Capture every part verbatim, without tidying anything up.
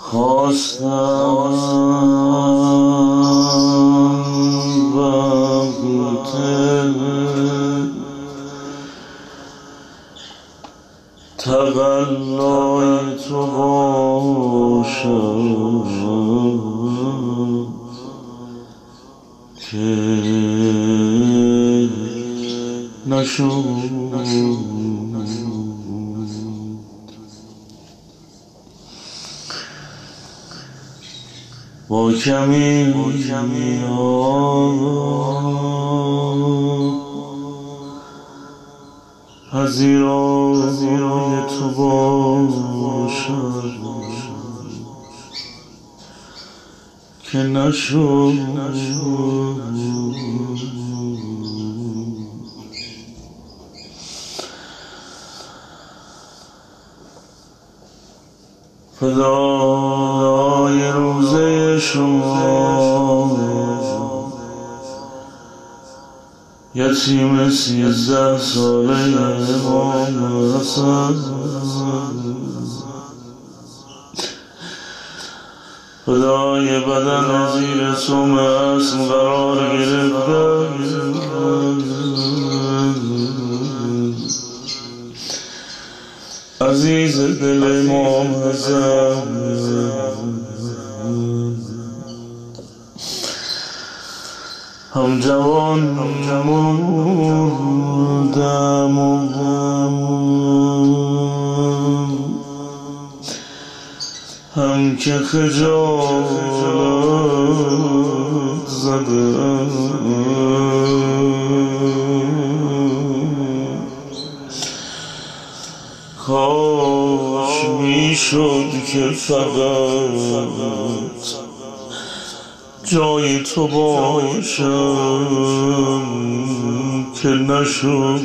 خواستم وقت تقلای تو باشد که نشد. با کمی پذیرای تو باشد که نشد. فدای روزه شما یتیم سیزده ساله امام حسن، فدای بدن زیر سم اسم قرار گرفته عزیز دل امام حسن، هم جوان مردم و هم که خجالت زدم. کاش میشد که فقط جای تو باشم که نشد.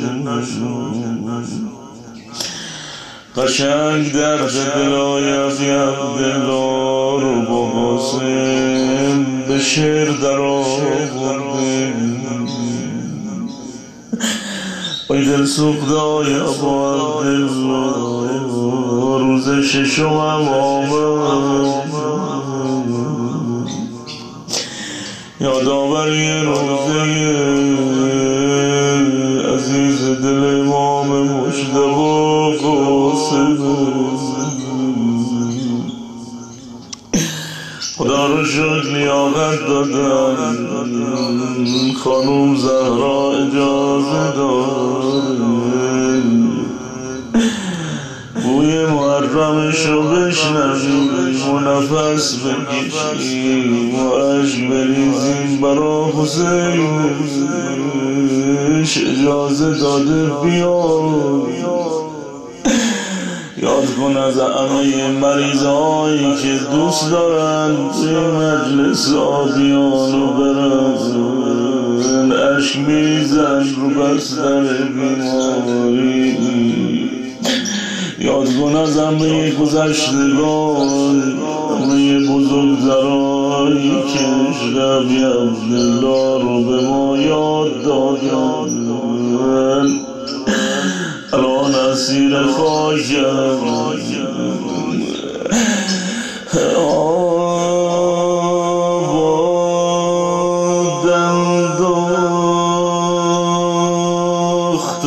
قشنگ درد دلای عبدالله رو با قاسم به شعر در آورده. ای دل سوختای ابا عبدالله روز ششم آمد، یادآوری روزه عزیز دل امام مجتبی قاسم. خدا رو شکر لیاقت دادن، خانوم زهرا اجازه داره بوی محرمشو بشنویم و نفس بکشیم و عشق بریزیم برا حسینش اجازه داده بیاد. یاد کن از همه مریضایی که دوست دارن توی مجلس آبیانو برن، عشق میریزن رو بستر بیماری. یاد کن از همه گذشتگان، همه بزرگزرایی که عشق ابی عبدالله رو به ما یاد دادن، الان اسیر خاکم. آبادم داخت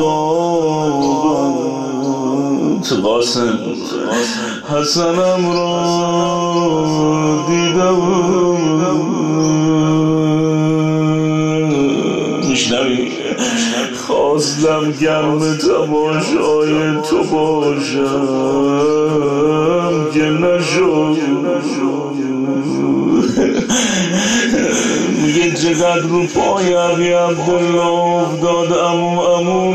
نگاهت قاسم، حسنم را دیدم. میشنوی؟ خواستم گرم تماشای تو باشم که نشد. میگه چقدر رو پای ابی عبدالله افتاد، امو امو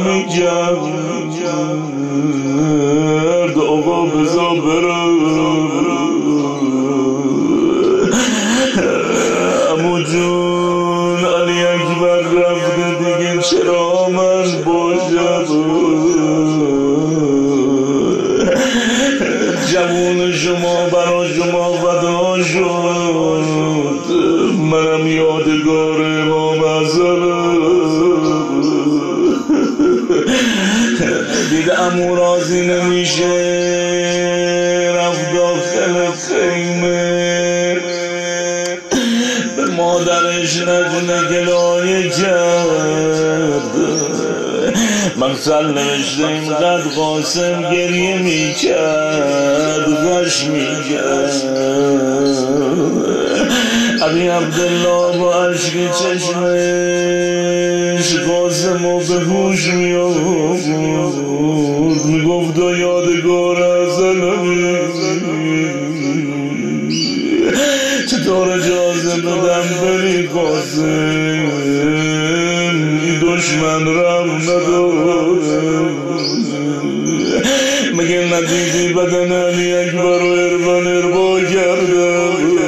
میکرد آقا بزا برم. امو جون علی اکبر رفته دیگه چرا من باشم؟ جوون شما برا شما فدا شد، منم یادگار امام حسن. دید امو راضی نمیشه رفت داخل خیلی مادرش نجنه گلایه کرد مقتل نوشته اینقدر قاسم گریه می کرد غش می کرد علی عبدالله با عشق چشمش قاسم و به هوش می آورد می گفت و یادگار ازلمی چطور اجازه بدم بری قاسم دشمن رم نداره مگه ندیدی بدن علی اکبر و اربن اربا کرده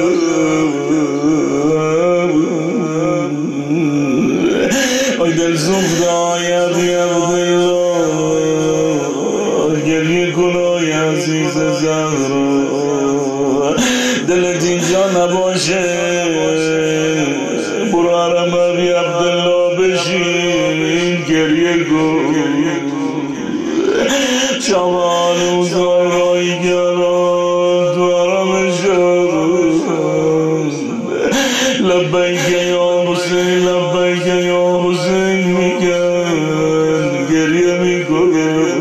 آی دل سوخته آی علی عبدالله گریه کن آی عزیز زهرا دلت اینجا نباشه برو حرم علی عبدالله بشین گریه کن شما روزای رایی گران تو حرم شهر لبیک یا حسین لبیک یا حسین میگن گریه میکنه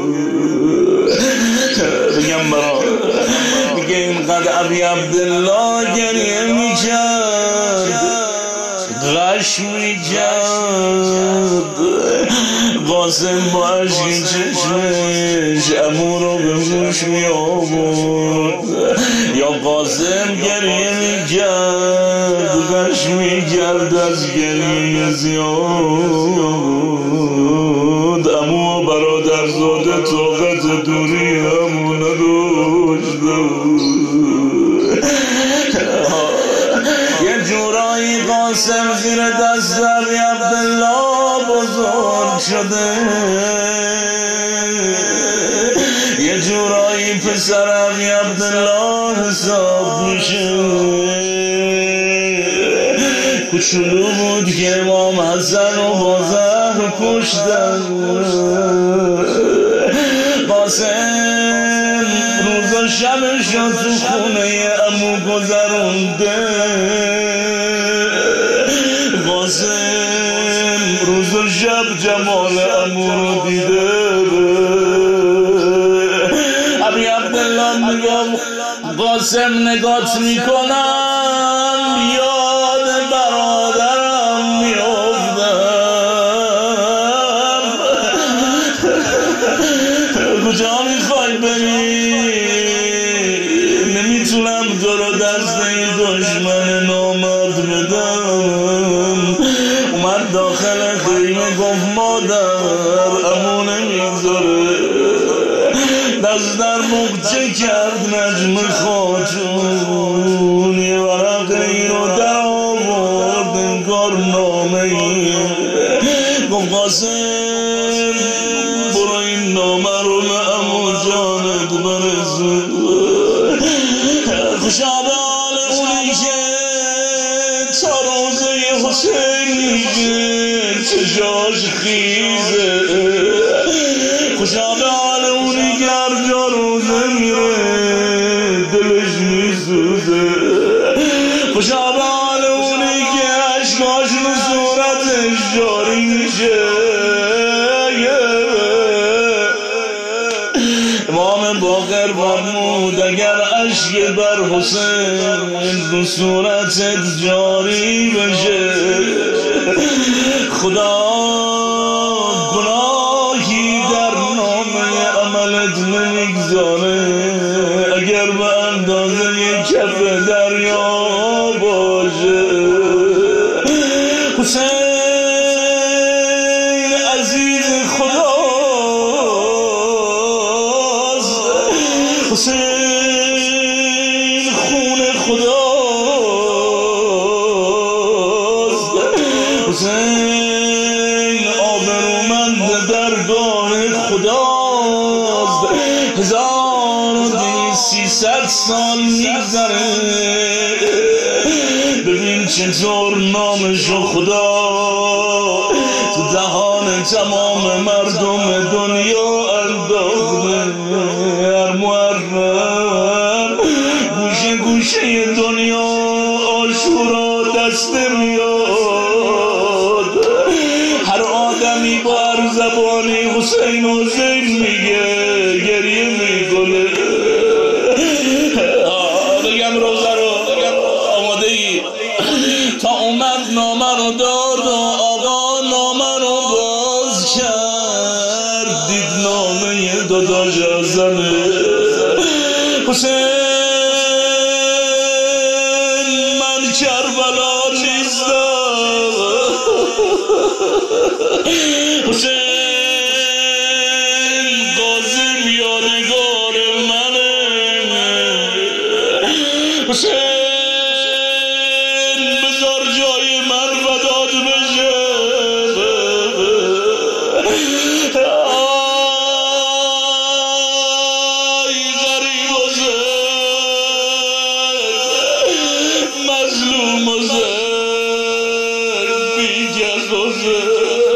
بگم برا میگه اینقدر علی عبدالله گریه میکرد غش میکرد قاسم با عشق چشمش عمو رو به گوش می آورد یا قاسم گریه میکرد غش میکرد از گریه زیاد عمو و برادرزاده طاقت دوری عمو نداشت یه جورایی قاسم زیر دست علی عبدالله بزرگ شده یه جورایی پسر علی عبدالله حساب میشه کوچولو بود که امام حسن و با زهر کشتن قاسم روز و شبش رو تو خونه عمو گذرونده قاسم روز و شب جمال عمو رو دیده علی عبدالله میگم قاسم نگات میکنم یاد برادرم میافتم کجا میخوای بری نمیتونم تو رو دست این دشمن نامرد بدم اومد داخل خیمه گفت مادر عمو نمیگذاره دست در مقچه کرد نجم خاتون یه ورقه رو در آورد انگار نامه ای گفت قاسم برو این نامه رو به عمو جانت برسون خوشا به حال اونی که تا روزه حسین میگه چشاش خیزه خوشا به حال اونی که هر جا روزه میره دلش میسوزه خوشا به حال اونی که عشقاش رو صورتش جاری میشه امام باقر فرمود اگر اشک بر حسین رو صورتت جاری بشه خدا گناهی در نامه عملت نمیگذاره اگر به اندازه کف دریا باشه حسین عزیز خداست حسین خون خداست حسین آبرومند درگاه خداست هزار و سیصد سال میگذره ببین چطور نامشو خدا تو دهان تمام مردم دنیا انداخته هر محرم گوشه گوشه دنیا عاشورا دست حسین من کربلا نیستم حسین قاسم یادگار منه حسین بذار جای من وداد بشه آی غریب حسین مظلوم حسین بیکس حسین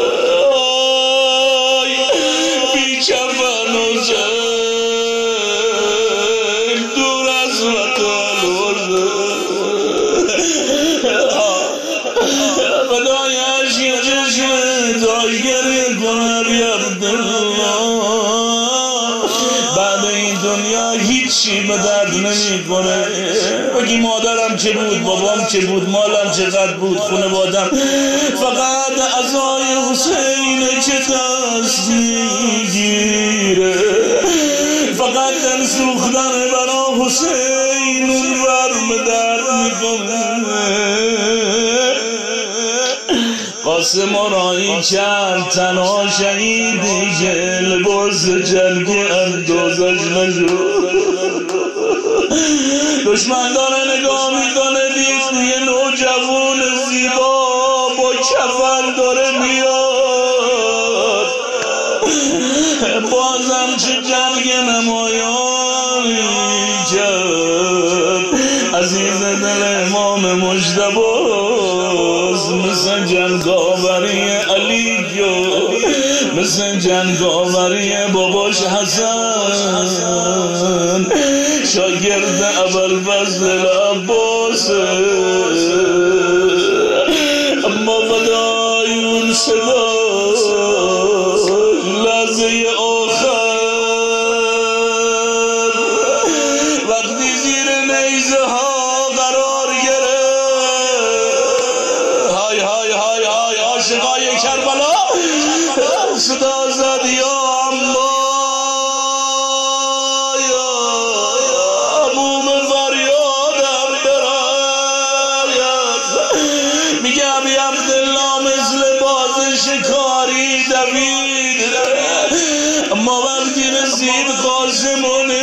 آی بیکفن حسین دور از وطن بدایش یه چشم دایگری کنه بیار بعد این دنیا هیچی به درد نمی کنه بگی مادرم چه بود بابام چه بود مالم چقدر بود خانوادم فقط عزای حسین که دست میگیره فقط دل سوختن برا حسین اون ورم درد میکنه قاسم رایی کرد تنها شهیدی که لباس جلگی اندازش نشد دشمن داره نگاه میکنه دید یه نوجوان زیبا با کفن داره میاد بازم چه جنگ نمایانی کرد عزیز دل امام مجتباست مثل جنگاوری علی مثل جنگاوری باباش حسن شاگرد ابوالفضل عباس اما فدای اون صدا لحظه آخر وقتی زیر نیزه ها قرار گرفت های های های های عاشقای کربلا صدا زد یا اما یا عموم فریادم براید میگه ابی عبدالله مثل باز شکاری دوید اما وقتی رسید قاسم و